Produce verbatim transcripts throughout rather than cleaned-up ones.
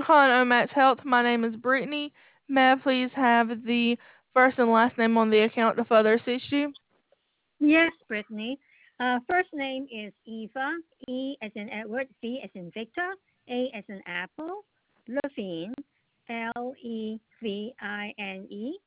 calling Omax Health. My name is Brittany. May I please have the first and last name on the account to further assist you? Yes, Brittany. Uh, first name is Eva, E as in Edward, V as in Victor, A as in Apple, Levine, L E V I N E.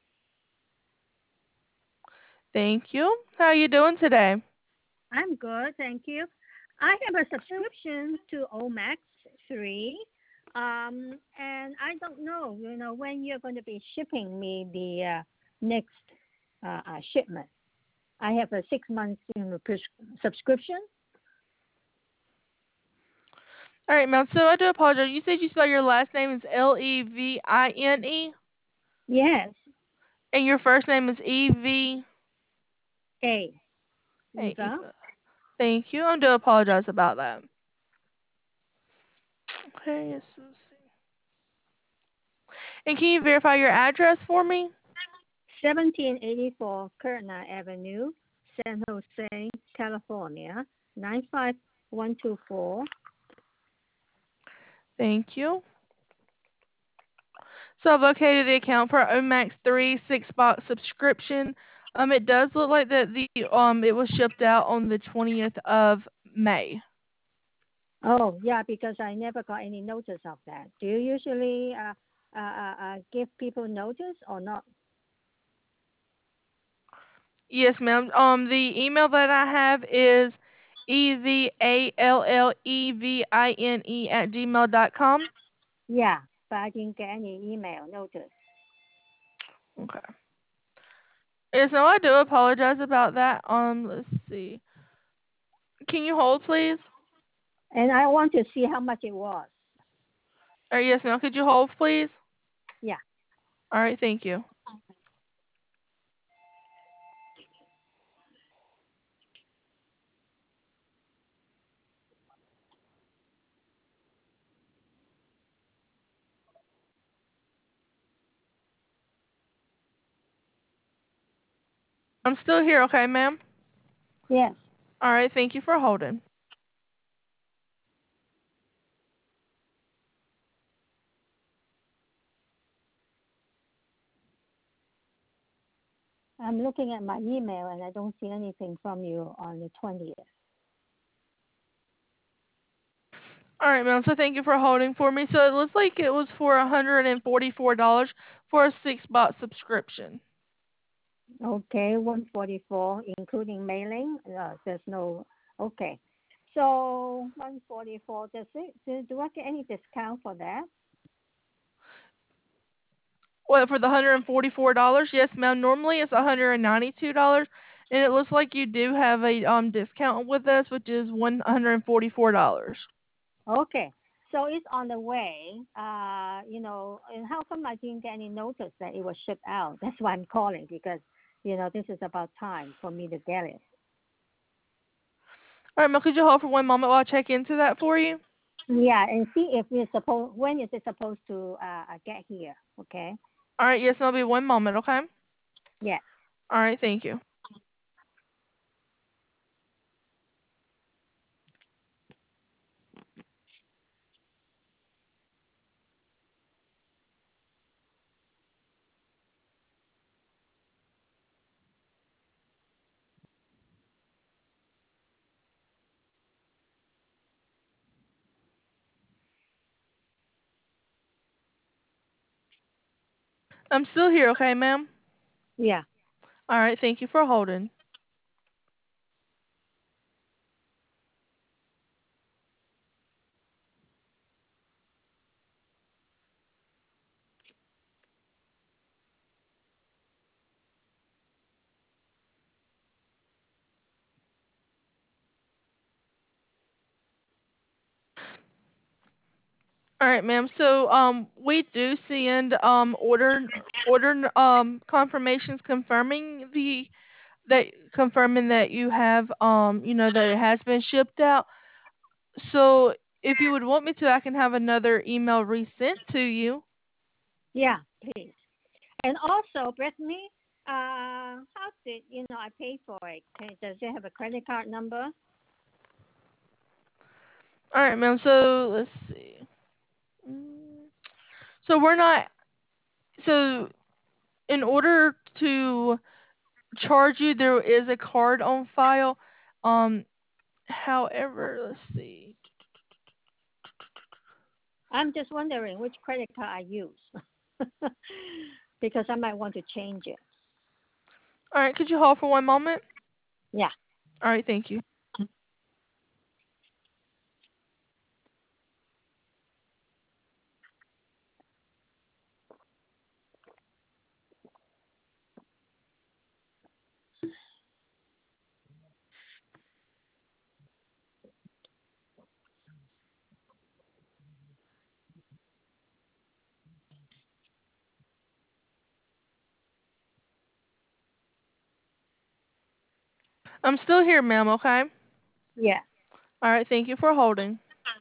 Thank you. How are you doing today? I'm good, thank you. I have a subscription to Omax three, um, and I don't know, you know, when you're going to be shipping me the uh, next uh, uh, shipment. I have a six month you know, pres- subscription. All right, ma'am. So I do apologize. You said you spell your last name is L E V I N E, Yes, and your first name is E V. A. Hey, Eva. Eva. Thank you. I do apologize about that. Okay, yes, let's see. And can you verify your address for me? seventeen eighty-four Kurtna Avenue, San Jose, California, nine five one two four. Thank you. So I've located the account for Omax three six box subscription. Um, it does look like that the um it was shipped out on the twentieth of May. Oh, yeah, because I never got any notice of that. Do you usually uh, uh, uh, uh, give people notice or not? Yes, ma'am. Um, the email that I have is e v a l l e v i n e at gmail dot com. Yeah, but I didn't get any email notice. Okay. Yes, no, I do apologize about that. Um, let's see. Can you hold, please? And I want to see how much it was. Or yes, ma'am. Could you hold, please? Yeah. All right, thank you. I'm still here, okay, ma'am? Yes. All right, thank you for holding. I'm looking at my email and I don't see anything from you on the twentieth. All right, ma'am. So thank you for holding for me. So it looks like it was for one hundred forty-four dollars for a six box subscription. Okay, one forty-four, including mailing. Uh, there's no. Okay, so one forty-four. Does it? Do, do I get any discount for that? What, for the one hundred forty-four dollars? Yes, ma'am. Normally it's one hundred ninety-two dollars, and it looks like you do have a um discount with us, which is one hundred forty-four dollars. Okay, so it's on the way. Uh, you know, and how come I didn't get any notice that it was shipped out? That's why I'm calling because, you know, this is about time for me to get it. All right, ma'am. Could you hold for one moment while I check into that for you? Yeah, and see if it's supposed. When is it supposed to uh, uh, get here? Okay. All right, yes, that'll be one moment, okay? Yeah. All right, thank you. I'm still here, okay, ma'am? Yeah. All right, thank you for holding. All right, ma'am. So, um, we do send um order order um confirmations confirming the that confirming that you have um you know that it has been shipped out. So, if you would want me to, I can have another email resent to you. Yeah. Please. And also, Brittany, uh, how did you know I paid for it? Okay, does it have a credit card number? All right, ma'am. So let's see. So we're not. So in order to charge you, there is a card on file. Um, however, let's see. I'm just wondering which credit card I use because I might want to change it. All right, could you hold for one moment? Yeah. All right, thank you. I'm still here, ma'am. Okay. Yeah. All right, thank you for holding.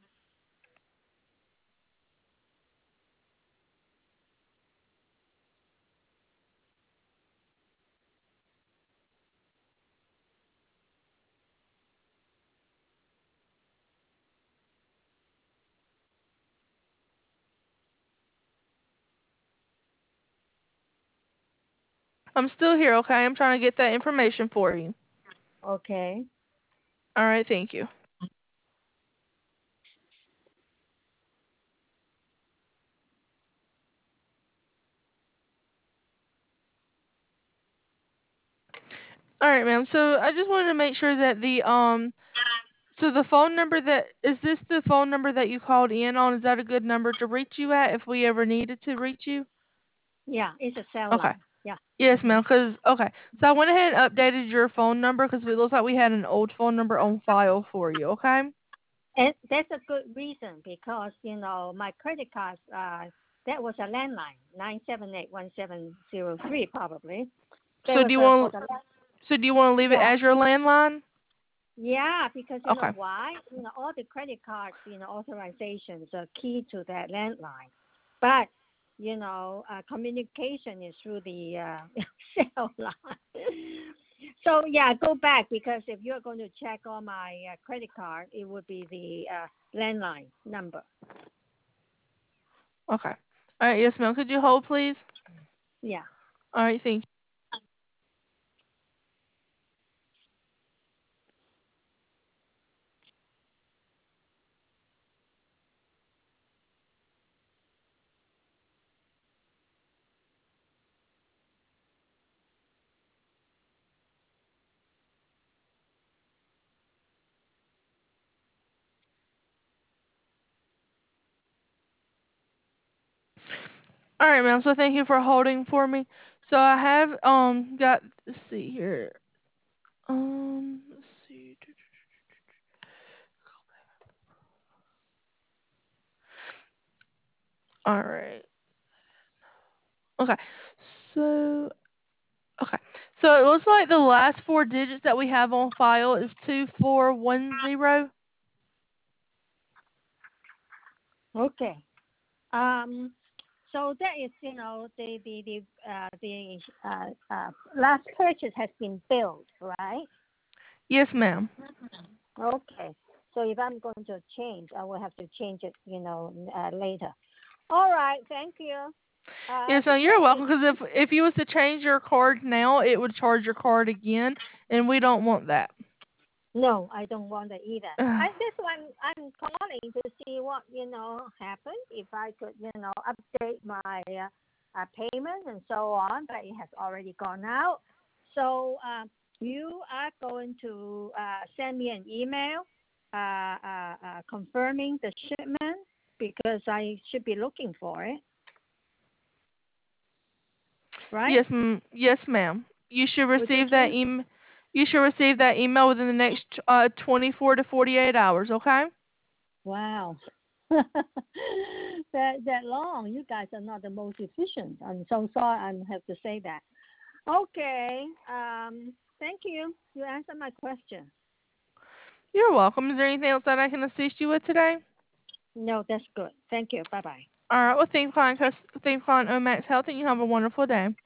I'm still here. Okay, I'm trying to get that information for you. Okay. All right, thank you. All right, ma'am. So I just wanted to make sure that the um, so the phone number that is this the phone number that you called in on? Is that a good number to reach you at if we ever needed to reach you? Yeah, it's a cell Okay. line. Yeah. Yes, ma'am. Cause okay, so I went ahead and updated your phone number because it looks like we had an old phone number on file for you. Okay. And that's a good reason because, you know, my credit cards, uh, that was a landline, nine seven eight one seven zero three probably. That So was do you uh, for want the, so do you want to leave it yeah, as your landline? yeah, because you know Okay. why? You know, all the credit cards, you know, authorizations are key to that landline. But, you know, uh, communication is through the uh, cell line. So, yeah, go back because if you're going to check on my uh, credit card, it would be the uh, landline number. Okay. All right. Yes, ma'am. Could you hold, please? Yeah. All right. Thank you. All right, ma'am. So thank you for holding for me. So I have um got let's see here. Um, let's see. All right. Okay. So okay. So it looks like the last four digits that we have on file is two four one zero. Okay. Um, so that is, you know, the the the uh, the uh, uh, last purchase has been billed, right? Yes, ma'am. Okay. So if I'm going to change, I will have to change it, you know, uh, later. All right. Thank you. Uh, Yes, so you're today welcome. Because if if you was to change your card now, it would charge your card again, and we don't want that. no, I don't want it either. I this one I'm calling to see what you know happened. If I could, you know, update my uh, uh, payment and so on, but it has already gone out. So uh, you are going to uh, send me an email uh, uh, uh, confirming the shipment because I should be looking for it, right? Yes, m- yes, ma'am. You should Would you receive that please? email. You should receive that email within the next uh twenty-four to forty-eight hours. Okay. Wow. that that long. You guys are not the most efficient. I'm so sorry I have to say that. Okay. Um thank you. You answered my question. You're welcome. Is there anything else that I can assist you with today? No, that's good. Thank you. Bye bye. All right. Well, thanks for calling, cus- thanks for calling Omax Health, and you have a wonderful day.